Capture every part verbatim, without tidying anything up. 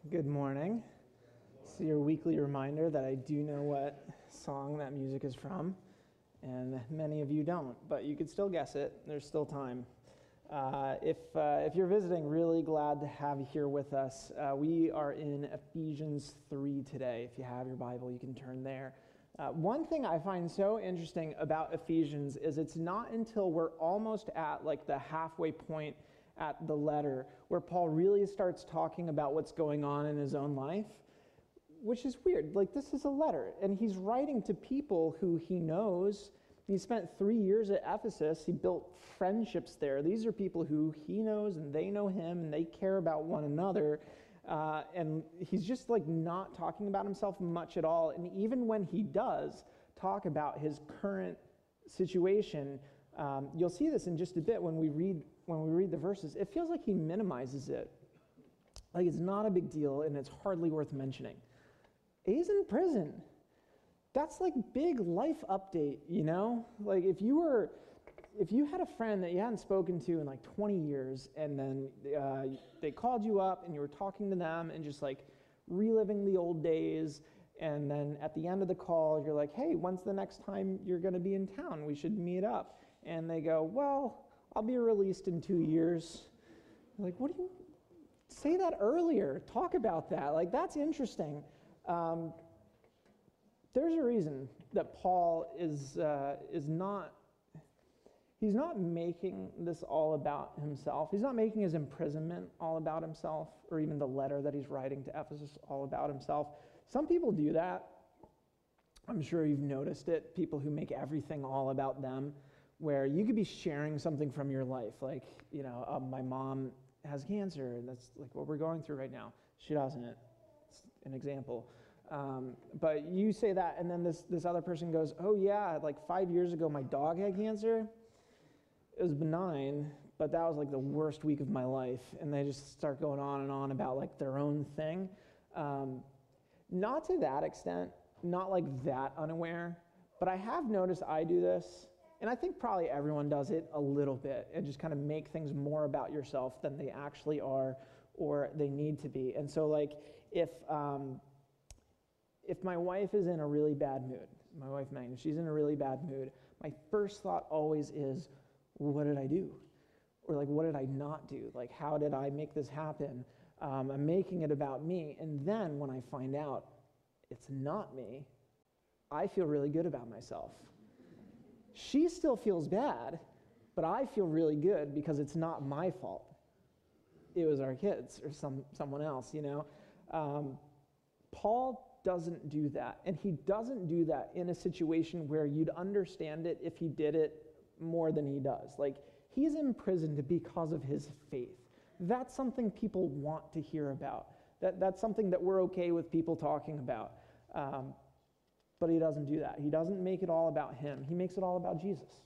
Good morning. This is your weekly reminder that I do know what song that music is from, and many of you don't, but you could still guess it. There's still time. Uh, if uh, if you're visiting, really glad to have you here with us. Uh, we are in Ephesians three today. If you have your Bible, you can turn there. Uh, one thing I find so interesting about Ephesians is it's not until we're almost at like the halfway point at the letter where Paul really starts talking about what's going on in his own life, which is weird. Like, this is a letter, and he's writing to people who he knows. He spent three years at Ephesus. He built friendships there. These are people who he knows, and they know him, and they care about one another. Uh, and he's just like not talking about himself much at all. And even when he does talk about his current situation, um, you'll see this in just a bit when we read when we read the verses. It feels like he minimizes it, like it's not a big deal, and it's hardly worth mentioning. He's in prison. That's like big life update, you know? Like if you were, if you had a friend that you hadn't spoken to in like twenty years, and then uh, they called you up and you were talking to them and just like reliving the old days, and then at the end of the call, you're like, hey, when's the next time you're gonna be in town? We should meet up. And they go, well, I'll be released in two years. You're like, what do you, say that earlier, talk about that. Like, that's interesting. Um, There's a reason that Paul is uh, is not, he's not making this all about himself. He's not making his imprisonment all about himself, or even the letter that he's writing to Ephesus all about himself. Some people do that. I'm sure you've noticed it, people who make everything all about them, where you could be sharing something from your life. Like, you know, uh, my mom has cancer, and that's like what we're going through right now. She doesn't. It's an example. Um, but you say that, and then this, this other person goes, oh yeah, like five years ago my dog had cancer. It was benign, but that was like the worst week of my life. And they just start going on and on about like their own thing. Um, not to that extent, not like that unaware, but I have noticed I do this, and I think probably everyone does it a little bit, and just kind of make things more about yourself than they actually are or they need to be. And so like if... Um, If my wife is in a really bad mood, my wife Megan, if she's in a really bad mood, my first thought always is, well, what did I do? Or like, what did I not do? Like, how did I make this happen? Um, I'm making it about me. And then when I find out it's not me, I feel really good about myself. She still feels bad, but I feel really good because it's not my fault. It was our kids or some someone else, you know? Um, Paul doesn't do that, and he doesn't do that in a situation where you'd understand it if he did it more than he does. Like, he's imprisoned because of his faith. That's something people want to hear about. That that's something that we're okay with people talking about. Um, but he doesn't do that. He doesn't make it all about him. He makes it all about Jesus.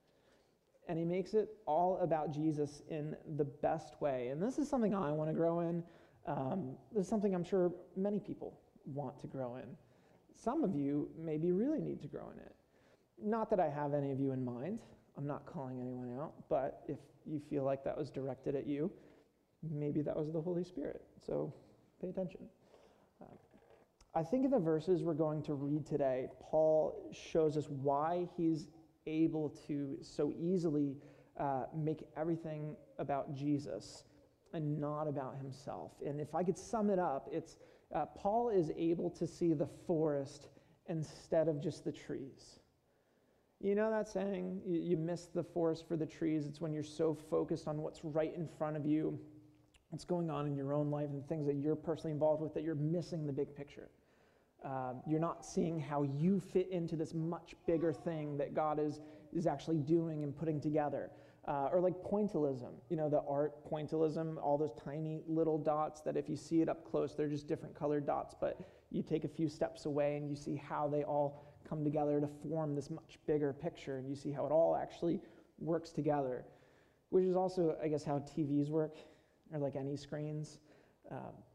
And he makes it all about Jesus in the best way. And this is something I want to grow in. Um, this is something I'm sure many people want to grow in. Some of you maybe really need to grow in it. Not that I have any of you in mind. I'm not calling anyone out, but if you feel like that was directed at you, maybe that was the Holy Spirit. So pay attention. Uh, I think in the verses we're going to read today, Paul shows us why he's able to so easily uh, make everything about Jesus and not about himself. And if I could sum it up, it's uh, Paul is able to see the forest instead of just the trees. You know that saying, you, you miss the forest for the trees? It's when you're so focused on what's right in front of you, what's going on in your own life and things that you're personally involved with, that you're missing the big picture. Uh, you're not seeing how you fit into this much bigger thing that God is is actually doing and putting together. Uh, or like pointillism, you know, the art pointillism, all those tiny little dots that if you see it up close, they're just different colored dots, but you take a few steps away and you see how they all come together to form this much bigger picture, and you see how it all actually works together, which is also, I guess, how T Vs work, or like any screens. Um,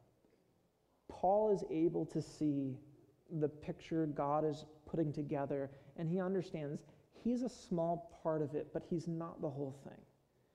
Paul is able to see the picture God is putting together, and he understands he's a small part of it, but he's not the whole thing.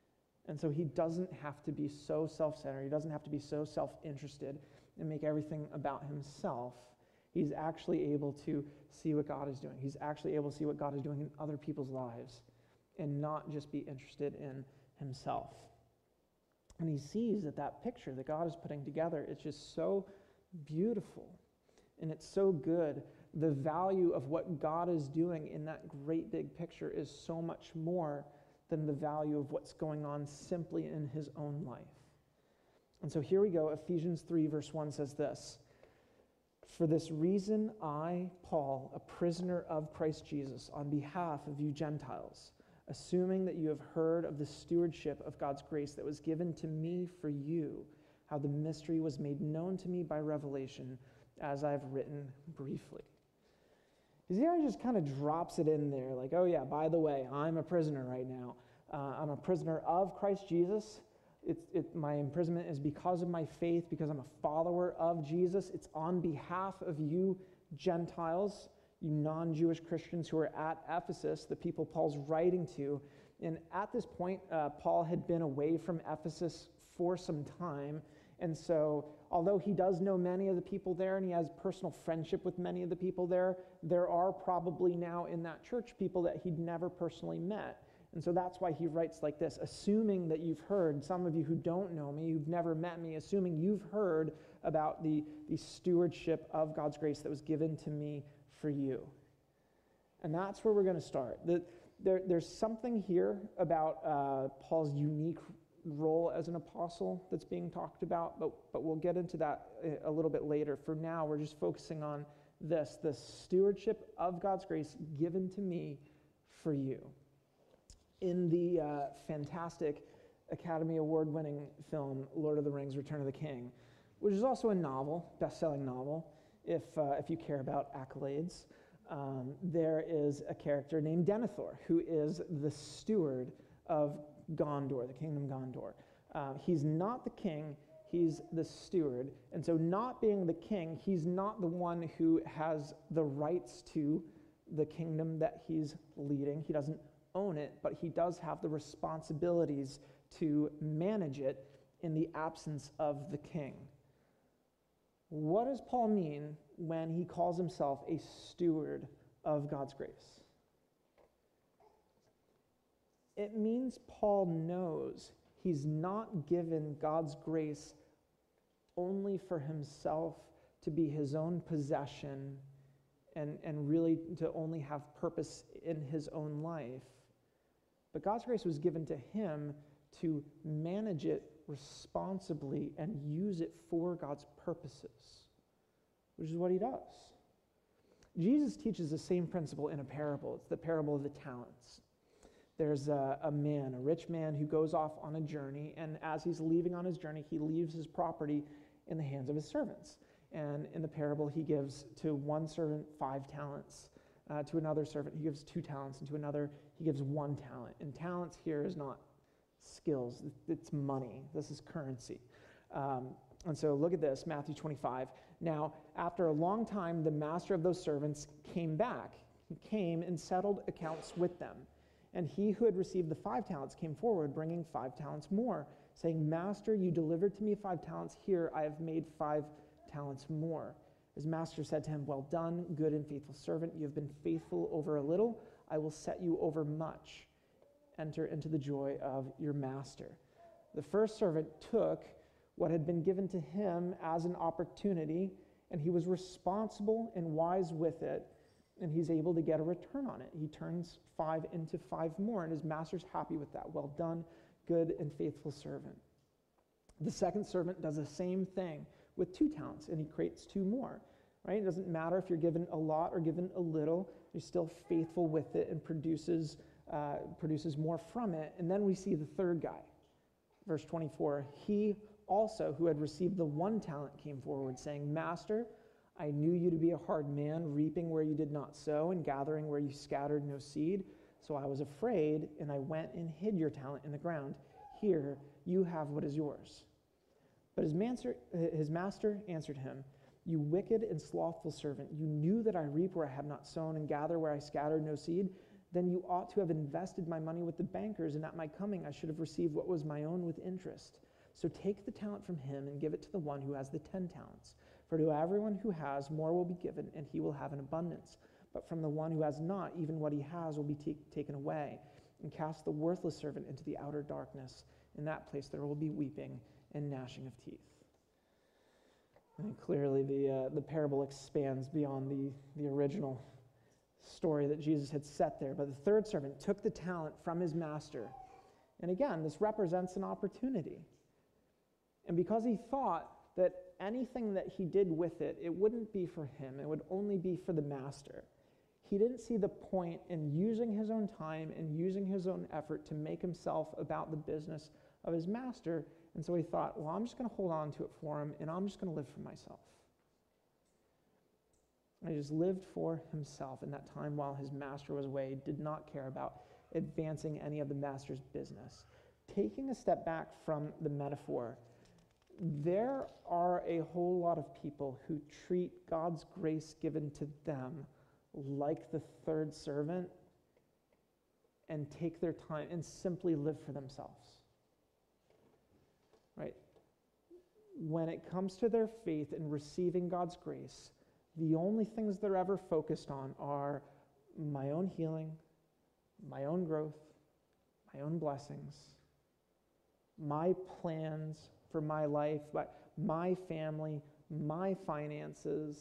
And so he doesn't have to be so self-centered. He doesn't have to be so self-interested and make everything about himself. He's actually able to see what God is doing. He's actually able to see what God is doing in other people's lives and not just be interested in himself. And he sees that that picture that God is putting together, it's just so beautiful and it's so good. The value of what God is doing in that great big picture is so much more than the value of what's going on simply in his own life. And so here we go. Ephesians three verse one says this: "For this reason I, Paul, a prisoner of Christ Jesus, on behalf of you Gentiles, assuming that you have heard of the stewardship of God's grace that was given to me for you, how the mystery was made known to me by revelation, as I've written briefly." You see how he just kind of drops it in there, like, oh yeah, by the way, I'm a prisoner right now. Uh, I'm a prisoner of Christ Jesus. It's, it, my imprisonment is because of my faith, because I'm a follower of Jesus. It's on behalf of you Gentiles, you non-Jewish Christians who are at Ephesus, the people Paul's writing to. And at this point, uh, Paul had been away from Ephesus for some time. And so, although he does know many of the people there and he has personal friendship with many of the people there, there are probably now in that church people that he'd never personally met. And so that's why he writes like this: assuming that you've heard, some of you who don't know me, who've never met me, assuming you've heard about the, the stewardship of God's grace that was given to me for you. And that's where we're going to start. The, there, there's something here about uh, Paul's unique role as an apostle that's being talked about, but, but we'll get into that a little bit later. For now, we're just focusing on this, the stewardship of God's grace given to me for you. In the uh, fantastic Academy Award-winning film, Lord of the Rings, Return of the King, which is also a novel, best-selling novel, if, uh, if you care about accolades, um, there is a character named Denethor, who is the steward of Gondor, the kingdom Gondor. Uh, he's not the king, he's the steward. And so not being the king, he's not the one who has the rights to the kingdom that he's leading. He doesn't own it, but he does have the responsibilities to manage it in the absence of the king. What does Paul mean when he calls himself a steward of God's grace? It means Paul knows he's not given God's grace only for himself to be his own possession and, and really to only have purpose in his own life. But God's grace was given to him to manage it responsibly and use it for God's purposes, which is what he does. Jesus teaches the same principle in a parable. It's the parable of the talents. There's a, a man, a rich man, who goes off on a journey, and as he's leaving on his journey, he leaves his property in the hands of his servants. And in the parable, he gives to one servant five talents, uh, to another servant he gives two talents, and to another he gives one talent. And talents here is not skills, it's money. This is currency. Um, and so look at this, Matthew twenty-five. Now, after a long time, the master of those servants came back. He came and settled accounts with them. And he who had received the five talents came forward, bringing five talents more, saying, "Master, you delivered to me five talents. Here I have made five talents more." His master said to him, "Well done, good and faithful servant. You have been faithful over a little. I will set you over much. Enter into the joy of your master." The first servant took what had been given to him as an opportunity, and he was responsible and wise with it, and he's able to get a return on it. He turns five into five more, and his master's happy with that. "Well done, good and faithful servant." The second servant does the same thing with two talents, and he creates two more, right? It doesn't matter if you're given a lot or given a little, you're still faithful with it and produces, uh, produces more from it. And then we see the third guy. Verse twenty-four, he also who had received the one talent came forward, saying, "Master, I knew you to be a hard man, reaping where you did not sow and gathering where you scattered no seed. So I was afraid, and I went and hid your talent in the ground. Here, you have what is yours." But his master, his master answered him, "You wicked and slothful servant, you knew that I reap where I have not sown and gather where I scattered no seed. Then you ought to have invested my money with the bankers, and at my coming I should have received what was my own with interest. So take the talent from him and give it to the one who has the ten talents. For to everyone who has, more will be given, and he will have an abundance. But from the one who has not, even what he has will be t- taken away. And cast the worthless servant into the outer darkness. In that place there will be weeping and gnashing of teeth. And clearly the uh, the parable expands beyond the, the original story that Jesus had set there. But the third servant took the talent from his master. And again, this represents an opportunity. And because he thought that anything that he did with it, it wouldn't be for him, it would only be for the master. He didn't see the point in using his own time and using his own effort to make himself about the business of his master. And so he thought, well, I'm just going to hold on to it for him, and I'm just going to live for myself. And he just lived for himself in that time while his master was away, did not care about advancing any of the master's business. Taking a step back from the metaphor, there are a whole lot of people who treat God's grace given to them like the third servant and take their time and simply live for themselves. Right? When it comes to their faith and receiving God's grace, the only things they're ever focused on are my own healing, my own growth, my own blessings, my plans for my life, my family, my finances.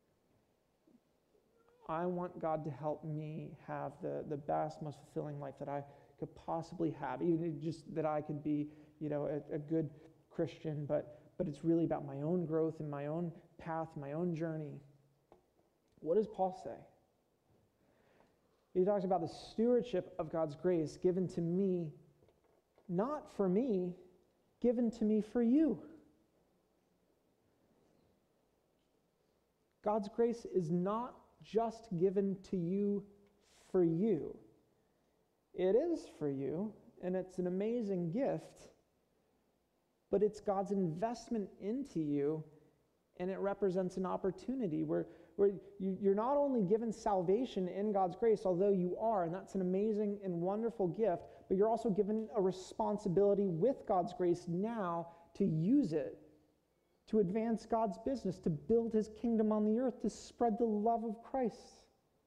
I want God to help me have the, the best, most fulfilling life that I could possibly have, even just that I could be, you know, a, a good Christian, but, but it's really about my own growth and my own path, my own journey. What does Paul say? He talks about the stewardship of God's grace given to me, not for me, given to me for you. God's grace is not just given to you for you. It is for you, and it's an amazing gift, but it's God's investment into you, and it represents an opportunity where, where you, you're not only given salvation in God's grace, although you are, and that's an amazing and wonderful gift, but you're also given a responsibility with God's grace now to use it, to advance God's business, to build his kingdom on the earth, to spread the love of Christ.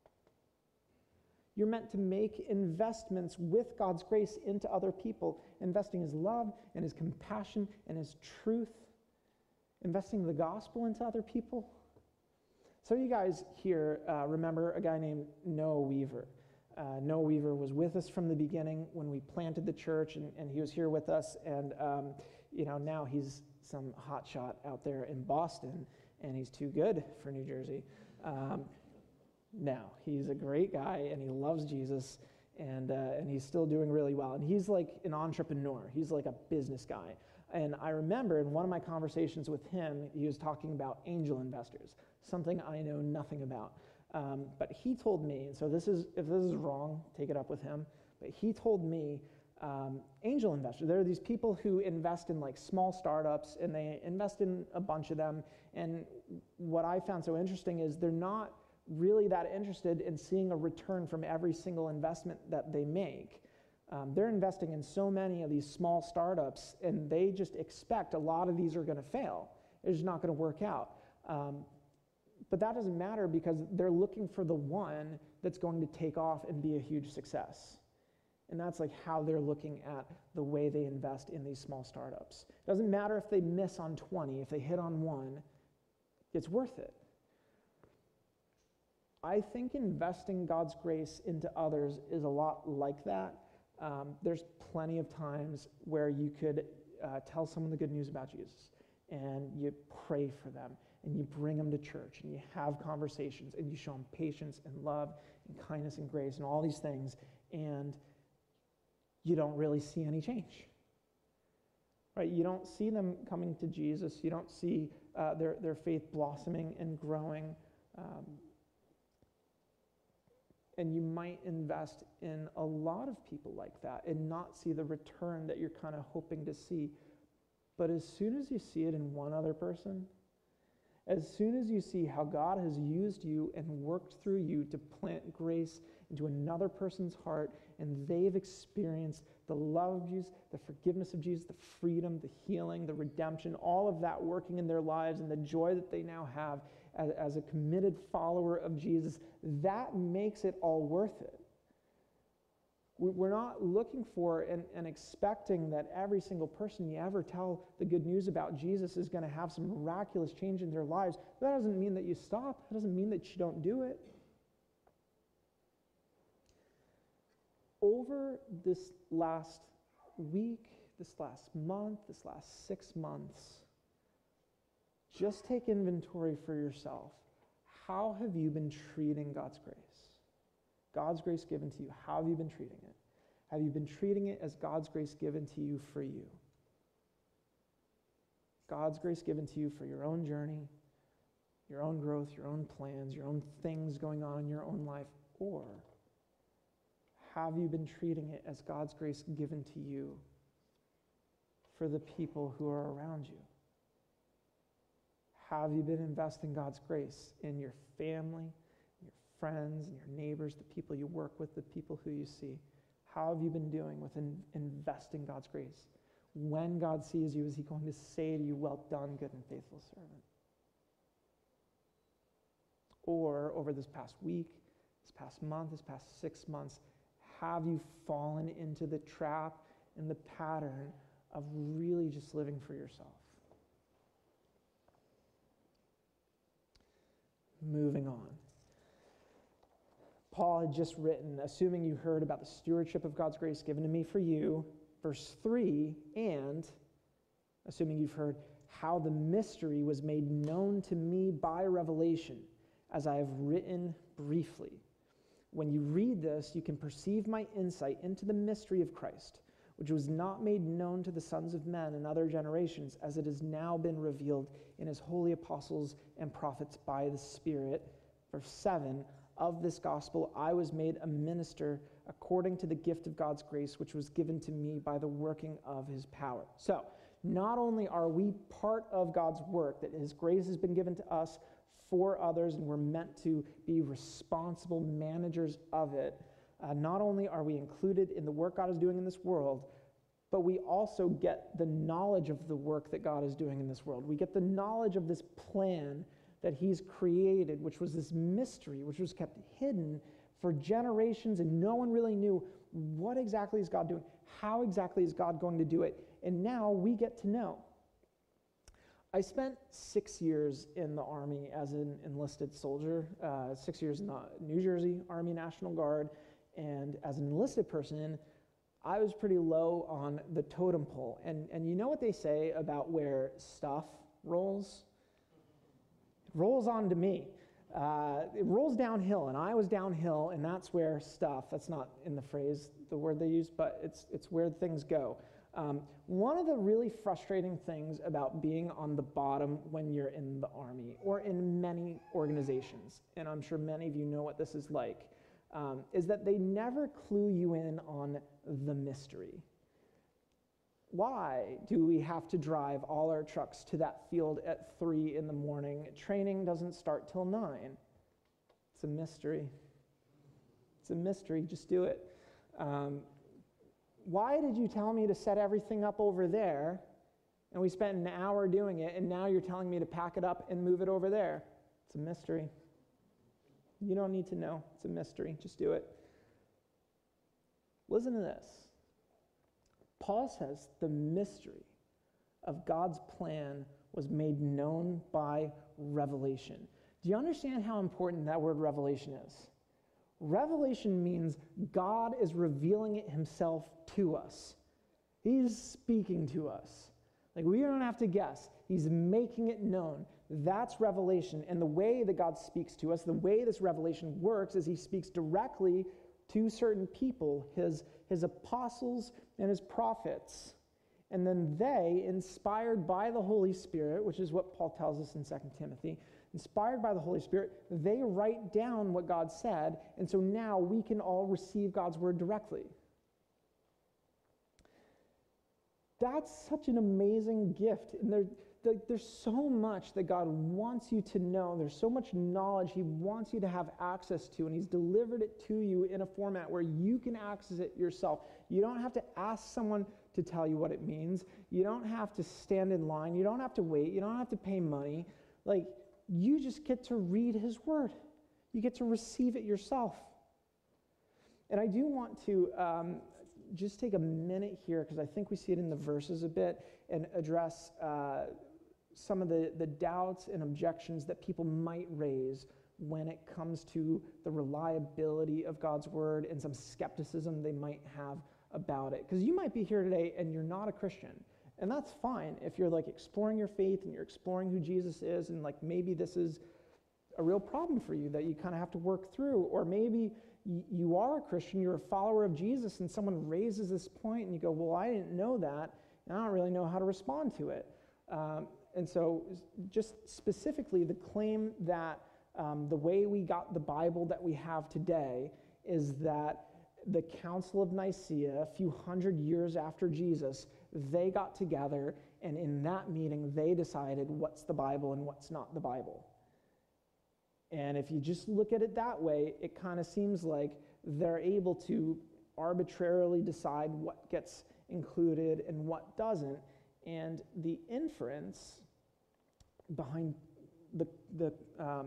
You're meant to make investments with God's grace into other people, investing his love and his compassion and his truth, investing the gospel into other people. Some of you guys here uh, remember a guy named Noah Weaver. Uh, Noah Weaver was with us from the beginning when we planted the church, and, and he was here with us, and um, you know, now he's some hotshot out there in Boston, and he's too good for New Jersey. Um, now, he's a great guy, and he loves Jesus, and uh, and he's still doing really well. And he's like an entrepreneur. He's like a business guy. And I remember in one of my conversations with him, he was talking about angel investors, something I know nothing about. Um, but he told me, and so this is, if this is wrong, take it up with him, but he told me um, angel investors, there are these people who invest in like small startups, and they invest in a bunch of them, and what I found so interesting is they're not really that interested in seeing a return from every single investment that they make. Um, they're investing in so many of these small startups, and they just expect a lot of these are going to fail. It's just not going to work out. Um, But that doesn't matter because they're looking for the one that's going to take off and be a huge success. And that's like how they're looking at the way they invest in these small startups. It doesn't matter if they miss on twenty, if they hit on one, it's worth it. I think investing God's grace into others is a lot like that. Um, there's plenty of times where you could uh, tell someone the good news about Jesus, and you pray for them, and you bring them to church, and you have conversations, and you show them patience and love and kindness and grace and all these things, and you don't really see any change. Right? You don't see them coming to Jesus. You don't see uh, their, their faith blossoming and growing. Um, and you might invest in a lot of people like that and not see the return that you're kind of hoping to see. But as soon as you see it in one other person, As soon as you see how God has used you and worked through you to plant grace into another person's heart, and they've experienced the love of Jesus, the forgiveness of Jesus, the freedom, the healing, the redemption, all of that working in their lives, and the joy that they now have as, as a committed follower of Jesus, that makes it all worth it. We're not looking for and, and expecting that every single person you ever tell the good news about Jesus is going to have some miraculous change in their lives. That doesn't mean that you stop. That doesn't mean that you don't do it. Over this last week, this last month, this last six months, just take inventory for yourself. How have you been treating God's grace? God's grace given to you, how have you been treating it? Have you been treating it as God's grace given to you for you? God's grace given to you for your own journey, your own growth, your own plans, your own things going on in your own life, or have you been treating it as God's grace given to you for the people who are around you? Have you been investing God's grace in your family, your friends, and your neighbors, the people you work with, the people who you see? How have you been doing with in, investing God's grace? When God sees you, is he going to say to you, well done, good and faithful servant? Or over this past week, this past month, this past six months, have you fallen into the trap and the pattern of really just living for yourself? Moving on. Paul had just written, assuming you heard about the stewardship of God's grace given to me for you, verse three, and assuming you've heard how the mystery was made known to me by revelation, as I have written briefly. When you read this, you can perceive my insight into the mystery of Christ, which was not made known to the sons of men in other generations, as it has now been revealed in his holy apostles and prophets by the Spirit. Verse seven, of this gospel I was made a minister according to the gift of God's grace, which was given to me by the working of his power. So, not only are we part of God's work, that his grace has been given to us for others, and we're meant to be responsible managers of it, uh, not only are we included in the work God is doing in this world, but we also get the knowledge of the work that God is doing in this world. We get the knowledge of this plan that he's created, which was this mystery, which was kept hidden for generations, and no one really knew what exactly is God doing, how exactly is God going to do it, and now we get to know. I spent six years in the Army as an enlisted soldier, uh, six years in the New Jersey Army National Guard, and as an enlisted person, I was pretty low on the totem pole. And, and you know what they say about where stuff rolls? It rolls onto me. Uh, it rolls downhill, and I was downhill, and that's where stuff, that's not in the phrase, the word they use, but it's, it's where things go. Um, one of the really frustrating things about being on the bottom when you're in the Army, or in many organizations, and I'm sure many of you know what this is like, um, is that they never clue you in on the mystery. Why do we have to drive all our trucks to that field at three in the morning? Training doesn't start till nine. It's a mystery. It's a mystery. Just do it. Um, why did you tell me to set everything up over there, and we spent an hour doing it, and now you're telling me to pack it up and move it over there? It's a mystery. You don't need to know. It's a mystery. Just do it. Listen to this. Paul says the mystery of God's plan was made known by revelation. Do you understand how important that word revelation is? Revelation means God is revealing it himself to us. He's speaking to us. Like, we don't have to guess. He's making it known. That's revelation. And the way that God speaks to us, the way this revelation works, is he speaks directly to certain people, his, his apostles and his prophets. And then they, inspired by the Holy Spirit, which is what Paul tells us in Second Timothy, inspired by the Holy Spirit, they write down what God said, and so now we can all receive God's word directly. That's such an amazing gift. And there, the, there's so much that God wants you to know. There's so much knowledge He wants you to have access to, and He's delivered it to you in a format where you can access it yourself. You don't have to ask someone to tell you what it means. You don't have to stand in line. You don't have to wait. You don't have to pay money. Like, you just get to read His Word. You get to receive it yourself. And I do want to um, just take a minute here, because I think we see it in the verses a bit, and address uh, some of the, the doubts and objections that people might raise when it comes to the reliability of God's Word, and some skepticism they might have about it. Because you might be here today and you're not a Christian, and that's fine if you're like exploring your faith and you're exploring who Jesus is, and like maybe this is a real problem for you that you kind of have to work through. Or maybe y- you are a Christian, you're a follower of Jesus, and someone raises this point and you go, well, I didn't know that, and I don't really know how to respond to it. Um, and so just specifically the claim that um, the way we got the Bible that we have today is that the Council of Nicaea, a few hundred years after Jesus, they got together, and in that meeting they decided what's the Bible and what's not the Bible. And if you just look at it that way, it kind of seems like they're able to arbitrarily decide what gets included and what doesn't. And the inference behind the, the um,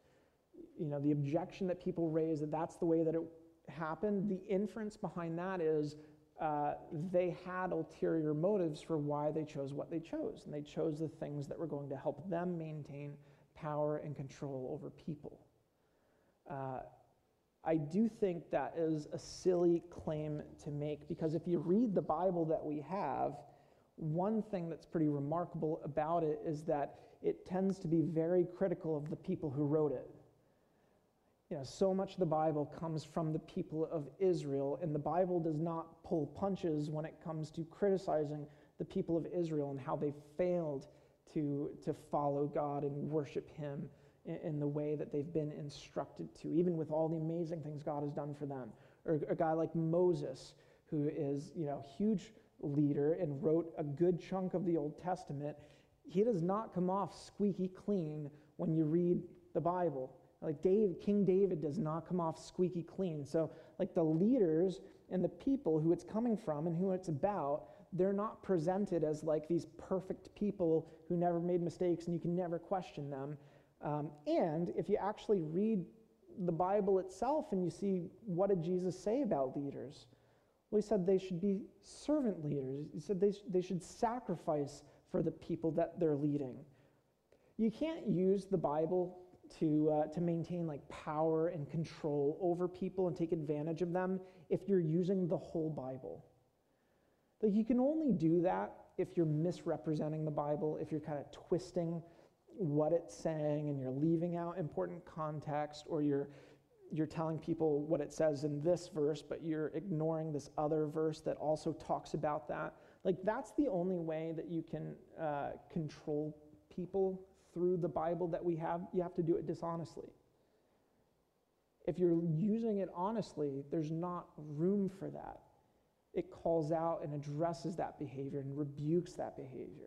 you know, the objection that people raise that that's the way that it happened, the inference behind that is uh, they had ulterior motives for why they chose what they chose. And they chose the things that were going to help them maintain power and control over people. Uh, I do think that is a silly claim to make, because if you read the Bible that we have, one thing that's pretty remarkable about it is that it tends to be very critical of the people who wrote it. You know, so much of the Bible comes from the people of Israel, and the Bible does not pull punches when it comes to criticizing the people of Israel and how they failed to, to follow God and worship Him in, in the way that they've been instructed to, even with all the amazing things God has done for them. Or a guy like Moses, who is, you know, a huge leader and wrote a good chunk of the Old Testament. He does not come off squeaky clean when you read the Bible. Like Dave, King David does not come off squeaky clean. So like the leaders and the people who it's coming from and who it's about, they're not presented as like these perfect people who never made mistakes and you can never question them. Um, and if you actually read the Bible itself and you see what did Jesus say about leaders? Well, He said they should be servant leaders. He said they, sh- they should sacrifice for the people that they're leading. You can't use the Bible to uh, to maintain like power and control over people and take advantage of them if you're using the whole Bible. Like, you can only do that if you're misrepresenting the Bible, if you're kind of twisting what it's saying and you're leaving out important context, or you're you're telling people what it says in this verse, but you're ignoring this other verse that also talks about that. Like, that's the only way that you can uh, control people through the Bible that we have. You have to do it dishonestly. If you're using it honestly, there's not room for that. It calls out and addresses that behavior and rebukes that behavior.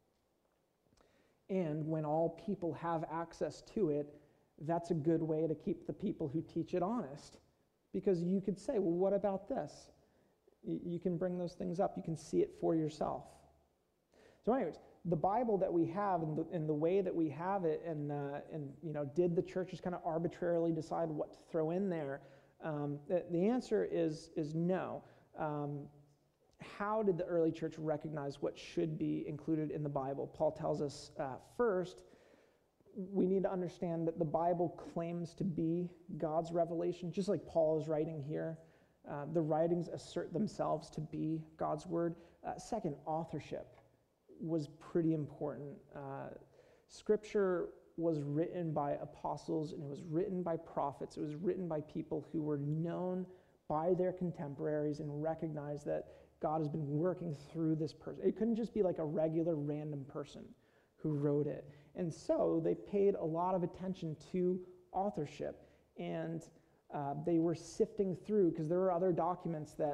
And when all people have access to it, that's a good way to keep the people who teach it honest. Because you could say, well, what about this? Y- you can bring those things up. You can see it for yourself. So anyways, the Bible that we have and the, and the way that we have it, and, uh, and you know, did the churches kind of arbitrarily decide what to throw in there? Um, the, the answer is, is no. Um, how did the early church recognize what should be included in the Bible? Paul tells us uh, first, we need to understand that the Bible claims to be God's revelation, just like Paul is writing here. Uh, the writings assert themselves to be God's word. Uh, second, authorship was pretty important. Uh, scripture was written by apostles, and it was written by prophets. It was written by people who were known by their contemporaries and recognized that God has been working through this person. It couldn't just be like a regular random person who wrote it. And so they paid a lot of attention to authorship, and uh, they were sifting through, because there were other documents that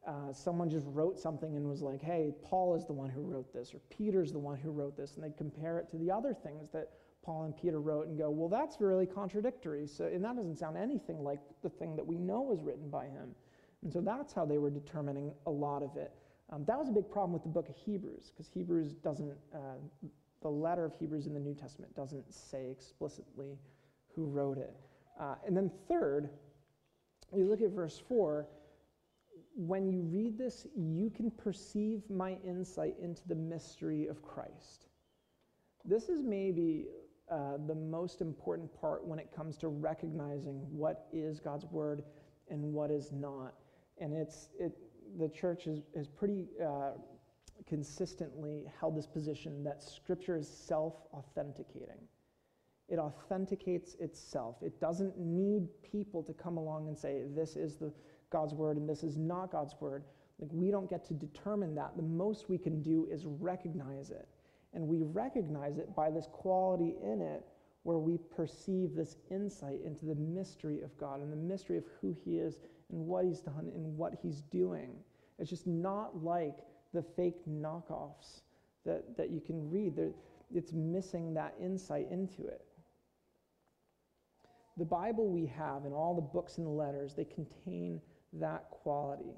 uh, someone just wrote something and was like, hey, Paul is the one who wrote this, or Peter's the one who wrote this, and they'd compare it to the other things that Paul and Peter wrote and go, well, that's really contradictory, so, and that doesn't sound anything like the thing that we know was written by him. And so that's how they were determining a lot of it. Um, that was a big problem with the book of Hebrews, because Hebrews doesn't, uh, the letter of Hebrews in the New Testament doesn't say explicitly who wrote it. Uh, and then third, you look at verse four, when you read this, you can perceive my insight into the mystery of Christ. This is maybe uh, the most important part when it comes to recognizing what is God's word and what is not. And it's it. The church has, has pretty uh, consistently held this position that Scripture is self-authenticating. It authenticates itself. It doesn't need people to come along and say, this is the God's word and this is not God's word. Like, we don't get to determine that. The most we can do is recognize it. And we recognize it by this quality in it where we perceive this insight into the mystery of God and the mystery of who he is and what he's done and what he's doing. It's just not like the fake knockoffs that, that you can read. There, it's missing that insight into it. The Bible we have and all the books and the letters, they contain that quality.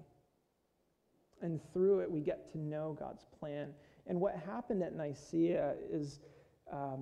And through it, we get to know God's plan. And what happened at Nicaea is, um,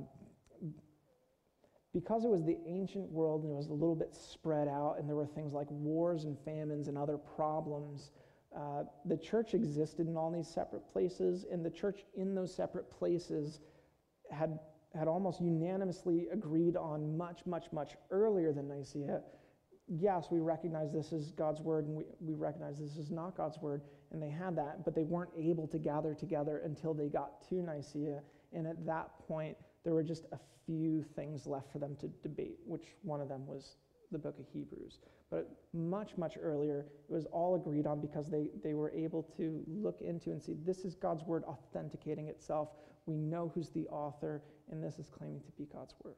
because it was the ancient world and it was a little bit spread out and there were things like wars and famines and other problems, uh, the church existed in all these separate places, and the church in those separate places had, had almost unanimously agreed on much, much, much earlier than Nicaea. Yes, we recognize this is God's word, and we, we recognize this is not God's word, and they had that, but they weren't able to gather together until they got to Nicaea, and at that point, there were just a few things left for them to debate, which one of them was the book of Hebrews. But much, much earlier, it was all agreed on because they, they were able to look into and see this is God's word authenticating itself. We know who's the author, and this is claiming to be God's word.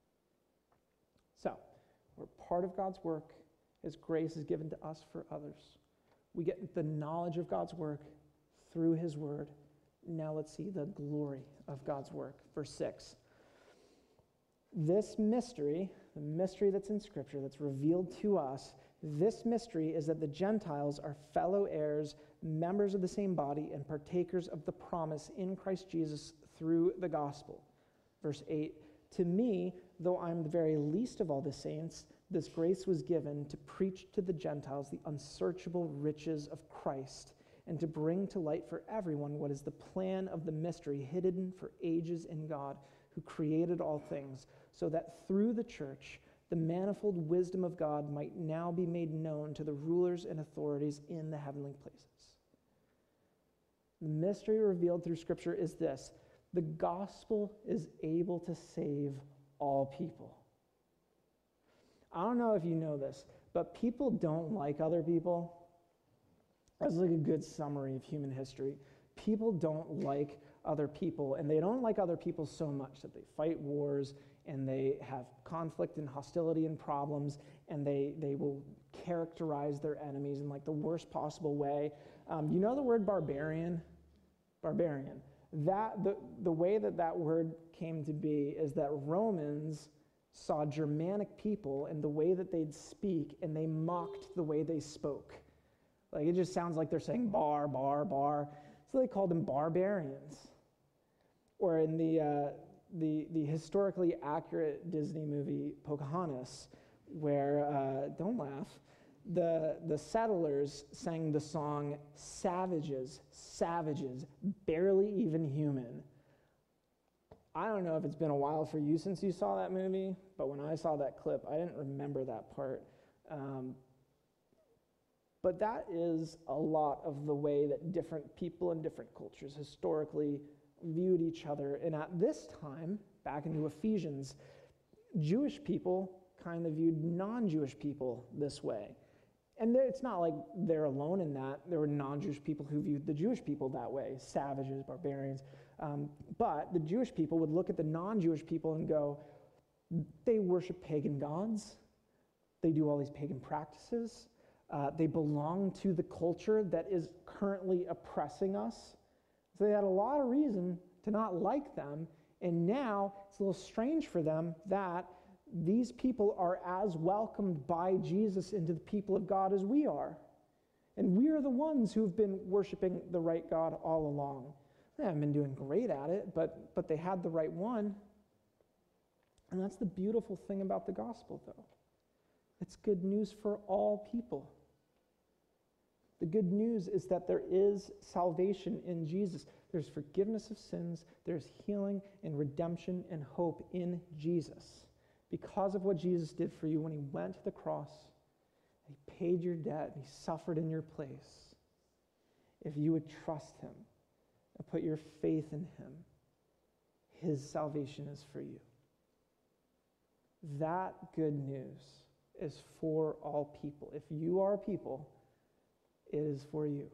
So, we're part of God's work. His grace is given to us for others. We get the knowledge of God's work through his word. Now let's see the glory of God's work. Verse six. This mystery, the mystery that's in Scripture, that's revealed to us, this mystery is that the Gentiles are fellow heirs, members of the same body, and partakers of the promise in Christ Jesus through the gospel. Verse eight. To me, though I'm the very least of all the saints, this grace was given to preach to the Gentiles the unsearchable riches of Christ, and to bring to light for everyone what is the plan of the mystery hidden for ages in God, who created all things, so that through the church the manifold wisdom of God might now be made known to the rulers and authorities in the heavenly places. The mystery revealed through Scripture is this: the gospel is able to save all people. I don't know if you know this, but people don't like other people. That's like a good summary of human history. People don't like other people, and they don't like other people so much that they fight wars, and they have conflict and hostility and problems, and they, they will characterize their enemies in like the worst possible way. Um, you know the word barbarian? Barbarian. That the, the way that that word came to be is that Romans saw Germanic people and the way that they'd speak, and they mocked the way they spoke. Like, it just sounds like they're saying bar, bar, bar. So they called them barbarians. Or in the, uh, the, the historically accurate Disney movie Pocahontas, where, uh, don't laugh, the, the settlers sang the song, "Savages, savages, barely even human." I don't know if it's been a while for you since you saw that movie, but when I saw that clip, I didn't remember that part. Um, but that is a lot of the way that different people in different cultures historically viewed each other. And at this time, back into Ephesians, Jewish people kind of viewed non-Jewish people this way. And it's not like they're alone in that. There were non-Jewish people who viewed the Jewish people that way, savages, barbarians. Um, but the Jewish people would look at the non-Jewish people and go, they worship pagan gods. They do all these pagan practices. Uh, they belong to the culture that is currently oppressing us. So they had a lot of reason to not like them, and now it's a little strange for them that these people are as welcomed by Jesus into the people of God as we are. And we are the ones who've been worshiping the right God all along. They haven't been doing great at it, but, but they had the right one. And that's the beautiful thing about the gospel, though. It's good news for all people. The good news is that there is salvation in Jesus. There's forgiveness of sins, there's healing and redemption and hope in Jesus. Because of what Jesus did for you when he went to the cross, he paid your debt, he suffered in your place. If you would trust him and put your faith in him, his salvation is for you. That good news is for all people. If you are a people, it is for you.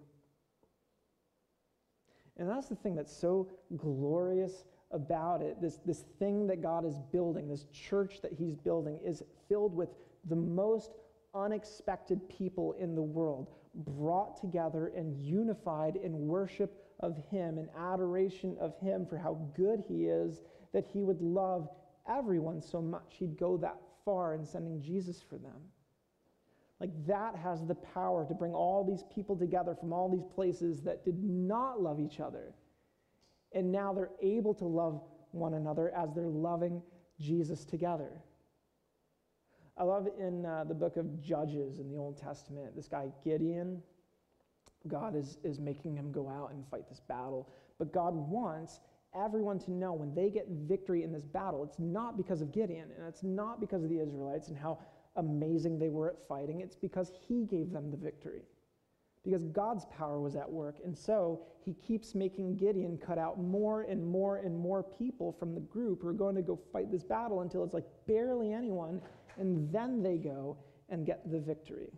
And that's the thing that's so glorious about it. This, this thing that God is building, this church that he's building, is filled with the most unexpected people in the world, brought together and unified in worship of him and adoration of him for how good he is, that he would love everyone so much he'd go that far in sending Jesus for them. Like, that has the power to bring all these people together from all these places that did not love each other. And now they're able to love one another as they're loving Jesus together. I love in uh, the book of Judges in the Old Testament, this guy Gideon, God is, is making him go out and fight this battle. But God wants everyone to know when they get victory in this battle, it's not because of Gideon, and it's not because of the Israelites and how amazing they were at fighting. It's because he gave them the victory. Because God's power was at work. And so he keeps making Gideon cut out more and more and more people from the group who are going to go fight this battle until it's like barely anyone, and then they go and get the victory.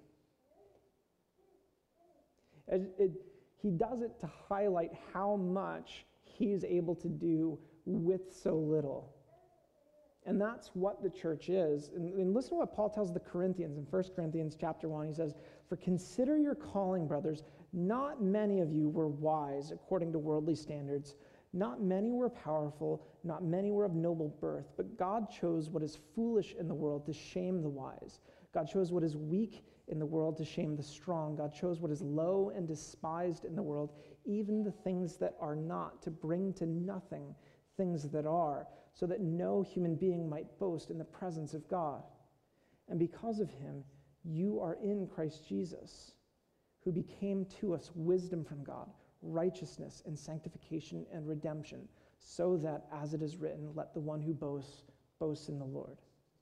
It, it, he does it to highlight how much he's able to do with so little. And that's what the church is. And, and listen to what Paul tells the Corinthians in First Corinthians chapter one. He says, "For consider your calling, brothers. Not many of you were wise according to worldly standards. Not many were powerful. Not many were of noble birth. But God chose what is foolish in the world to shame the wise. God chose what is weak in the world to shame the strong. God chose what is low and despised in the world, even the things that are not, to bring to nothing things that are, so that no human being might boast in the presence of God. And because of him, you are in Christ Jesus, who became to us wisdom from God, righteousness and sanctification and redemption, so that, as it is written, let the one who boasts, boast in the Lord."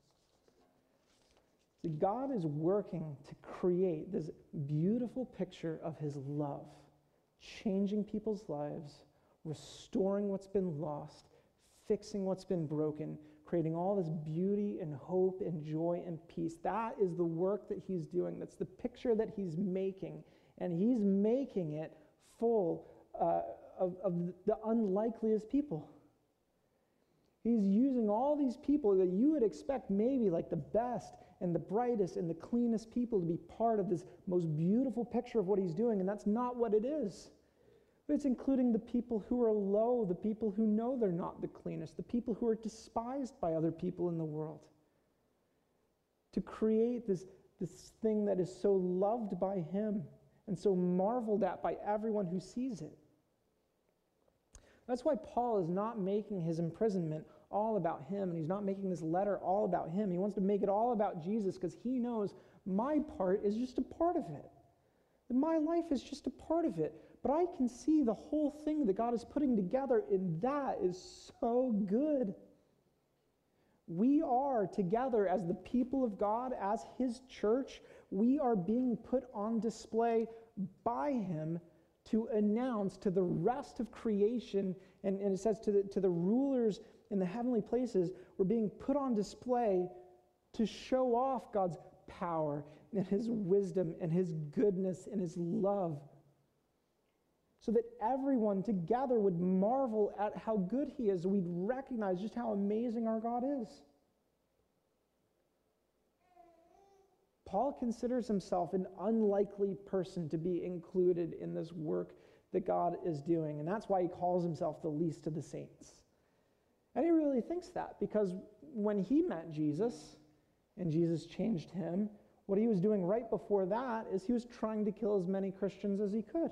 See, God is working to create this beautiful picture of his love, changing people's lives, restoring what's been lost, fixing what's been broken, creating all this beauty and hope and joy and peace. That is the work that he's doing. That's the picture that he's making. And he's making it full uh, of, of the unlikeliest people. He's using all these people that you would expect maybe like the best and the brightest and the cleanest people to be part of this most beautiful picture of what he's doing. And that's not what it is. It's including the people who are low, the people who know they're not the cleanest, the people who are despised by other people in the world. To create this, this thing that is so loved by him and so marveled at by everyone who sees it. That's why Paul is not making his imprisonment all about him, and he's not making this letter all about him. He wants to make it all about Jesus because he knows my part is just a part of it. My life is just a part of it. But I can see the whole thing that God is putting together, and that is so good. We are together as the people of God, as his church. We are being put on display by him to announce to the rest of creation, and, and it says to the, to the rulers in the heavenly places, we're being put on display to show off God's power and his wisdom and his goodness and his love, so that everyone together would marvel at how good he is. We'd recognize just how amazing our God is. Paul considers himself an unlikely person to be included in this work that God is doing, and that's why he calls himself the least of the saints. And he really thinks that, because when he met Jesus, and Jesus changed him, what he was doing right before that is he was trying to kill as many Christians as he could.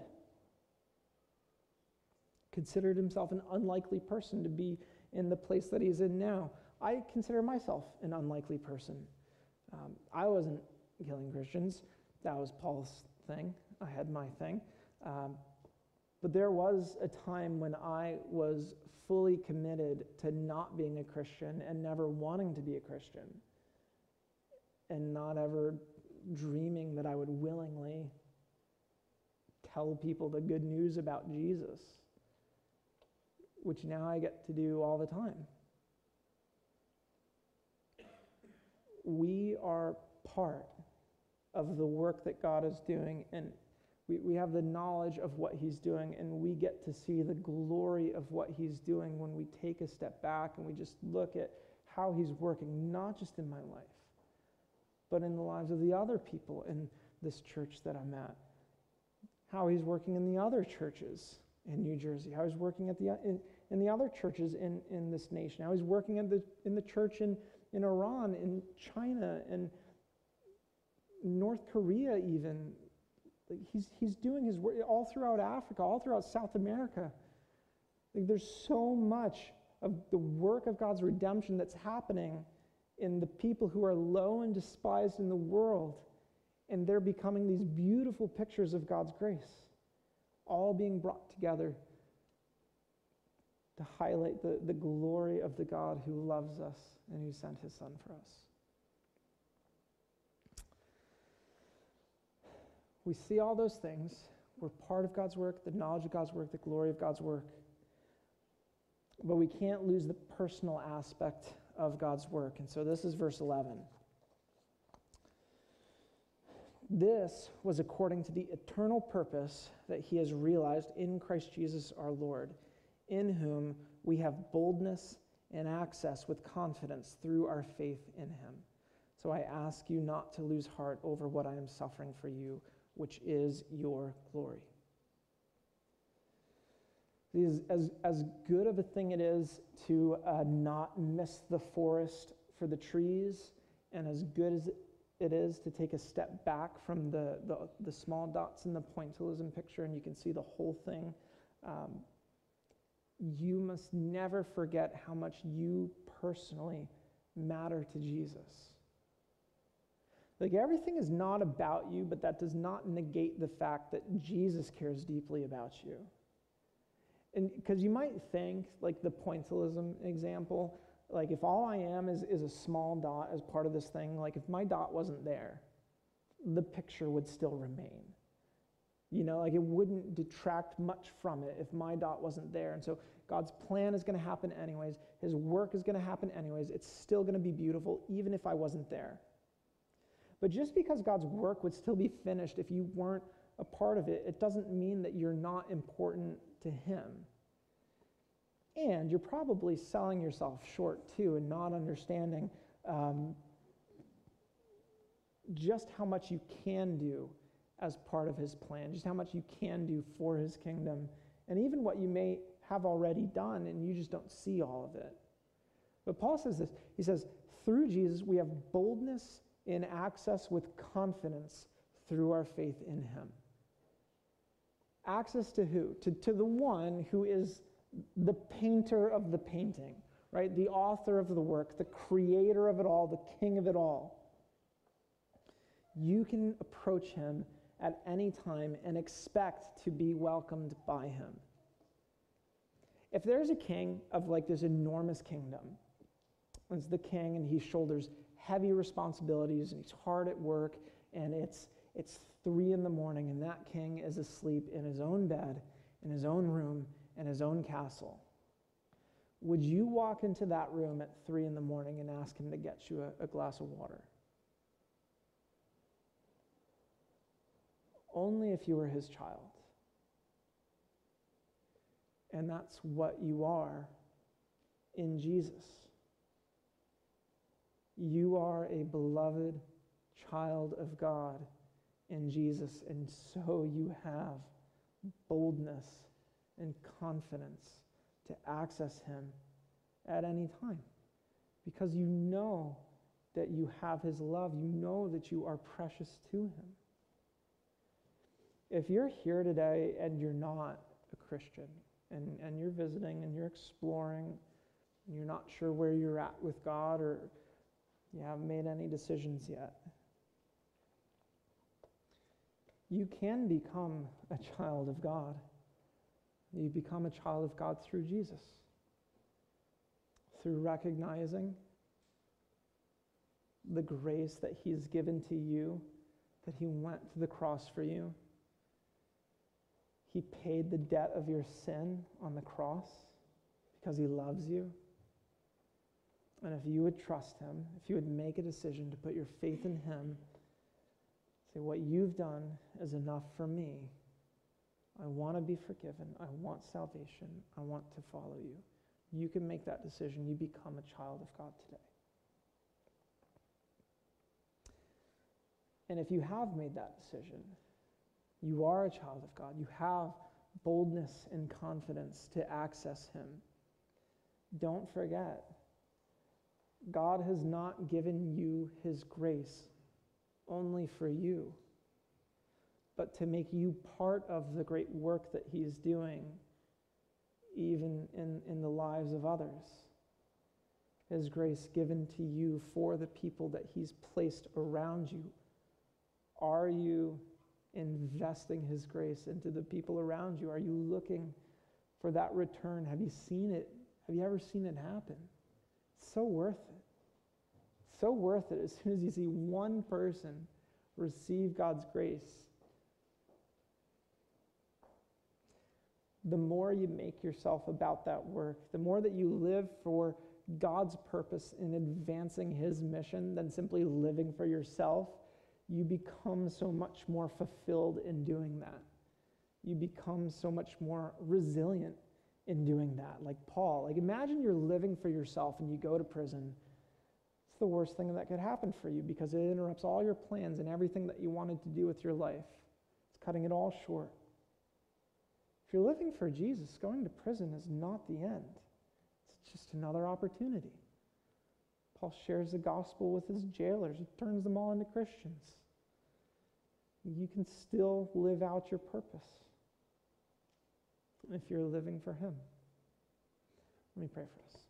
Considered himself an unlikely person to be in the place that he's in now. I consider myself an unlikely person. Um, I wasn't killing Christians. That was Paul's thing. I had my thing. Um, but there was a time when I was fully committed to not being a Christian and never wanting to be a Christian, and not ever dreaming that I would willingly tell people the good news about Jesus, which now I get to do all the time. We are part of the work that God is doing, and we, we have the knowledge of what he's doing, and we get to see the glory of what he's doing when we take a step back and we just look at how he's working, not just in my life, but in the lives of the other people in this church that I'm at. How he's working in the other churches in New Jersey, how he's working at the in, in the other churches in, in this nation, how he's working in the in the church in, in Iran, in China, and North Korea even. Like he's he's doing his work all throughout Africa, all throughout South America. Like there's so much of the work of God's redemption that's happening in the people who are low and despised in the world, and they're becoming these beautiful pictures of God's grace, all being brought together to highlight the, the glory of the God who loves us and who sent his Son for us. We see all those things. We're part of God's work, the knowledge of God's work, the glory of God's work. But we can't lose the personal aspect of God's work. And so this is verse eleven. This was according to the eternal purpose that he has realized in Christ Jesus our Lord, in whom we have boldness and access with confidence through our faith in him. So I ask you not to lose heart over what I am suffering for you, which is your glory. As, as, as good of a thing it is to uh, not miss the forest for the trees, and as good as it is to take a step back from the, the, the small dots in the pointillism picture and you can see the whole thing, um, you must never forget how much you personally matter to Jesus. Like everything is not about you, but that does not negate the fact that Jesus cares deeply about you. And because you might think, like the pointillism example, like if all I am is, is a small dot as part of this thing, like if my dot wasn't there, the picture would still remain. You know, like it wouldn't detract much from it if my dot wasn't there. And so God's plan is going to happen anyways. His work is going to happen anyways. It's still going to be beautiful even if I wasn't there. But just because God's work would still be finished if you weren't a part of it, it doesn't mean that you're not important to him. And you're probably selling yourself short too and not understanding um, just how much you can do as part of his plan, just how much you can do for his kingdom, and even what you may have already done and you just don't see all of it. But Paul says this, he says, through Jesus we have boldness in access with confidence through our faith in him. Access to who? To, to the one who is the painter of the painting, right? The author of the work, the creator of it all, the king of it all. You can approach him at any time and expect to be welcomed by him. If there's a king of like this enormous kingdom, it's the king and he shoulders heavy responsibilities and he's hard at work and it's it's three in the morning and that king is asleep in his own bed, in his own room, in his own castle. Would you walk into that room at three in the morning and ask him to get you a, a glass of water? Only if you were his child. And that's what you are in Jesus. You are a beloved child of God in Jesus, and so you have boldness and confidence to access him at any time, because you know that you have his love. You know that you are precious to him. If you're here today and you're not a Christian, and, and you're visiting and you're exploring, and you're not sure where you're at with God, or you haven't made any decisions yet, you can become a child of God. You become a child of God through Jesus, through recognizing the grace that he's given to you, that he went to the cross for you. He paid the debt of your sin on the cross because he loves you. And if you would trust him, if you would make a decision to put your faith in him, say, what you've done is enough for me. I want to be forgiven. I want salvation. I want to follow you. You can make that decision. You become a child of God today. And if you have made that decision, you are a child of God. You have boldness and confidence to access him. Don't forget, God has not given you his grace only for you, but to make you part of the great work that he is doing, even in, in the lives of others. His grace given to you for the people that he's placed around you. Are you investing his grace into the people around you? Are you looking for that return? Have you seen it? Have you ever seen it happen? It's so worth it. So worth it as soon as you see one person receive God's grace. The more you make yourself about that work, the more that you live for God's purpose in advancing his mission than simply living for yourself, you become so much more fulfilled in doing that. You become so much more resilient in doing that. Like Paul, like imagine you're living for yourself and you go to prison. It's the worst thing that could happen for you because it interrupts all your plans and everything that you wanted to do with your life. It's cutting it all short. If you're living for Jesus, going to prison is not the end. It's just another opportunity. Paul shares the gospel with his jailers. He turns them all into Christians. You can still live out your purpose if you're living for him. Let me pray for us.